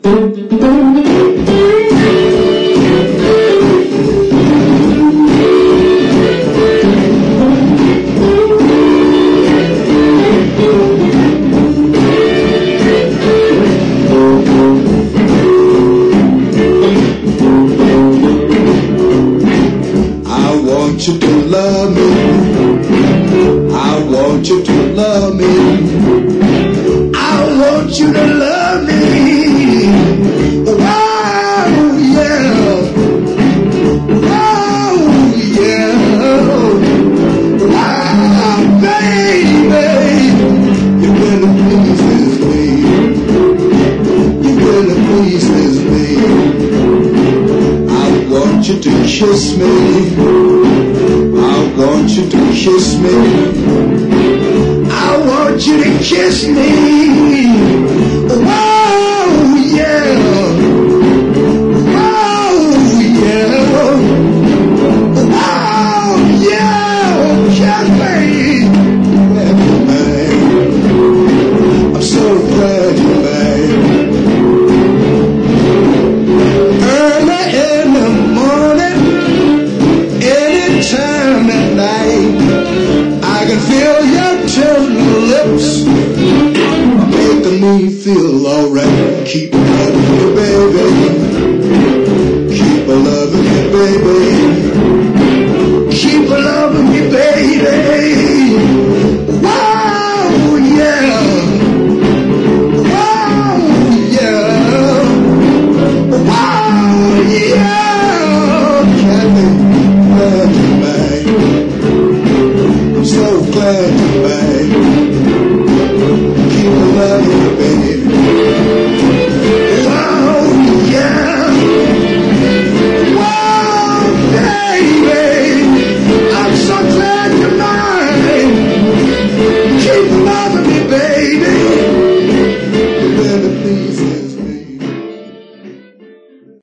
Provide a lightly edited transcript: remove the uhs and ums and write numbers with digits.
you to love me. I want you to love me. I want you to love me. Oh yeah. Oh yeah. Oh baby, you really pleases me. You really pleases me. I want you to kiss me. I want you to kiss me. I want you to kiss me. Oh yeah. Oh yeah. Oh yeah. Kiss me. Glad you're mine. I'm so glad you're mine. Early in the morning, anytime at night, I can feel your tender lips making me feel alright. Keep me